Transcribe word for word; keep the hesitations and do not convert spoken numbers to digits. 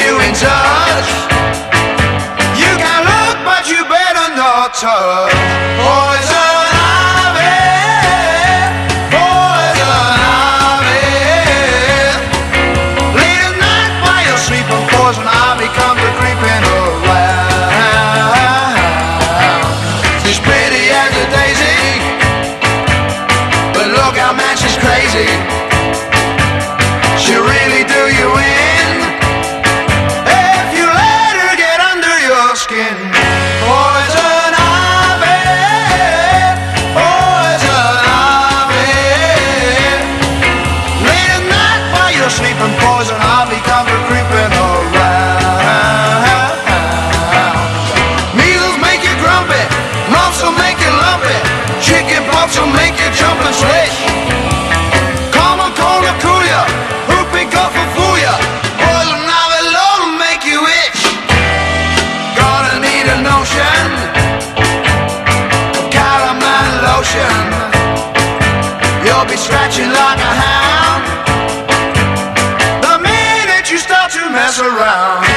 you in touch. You can look, but you better not touch. Poison ivy, poison ivy. Late at night while you're sleeping, poison ivy comes a creeping around. She's pretty as a daisy, but look how man she's crazy. She'll really do you in if you let her get under your skin. Poison ivy, poison ivy. Late at night while you're sleeping, poison ivy comes a creeping around. Measles make you grumpy, mumps will make you lumpy, chicken pox will make you jump and swish. Common cold will cool ya, whooping cough will fool ya, poison ivy load will make you itch. Gonna need a notion of calamine lotion. You'll be scratching like a hound the minute you start to mess around.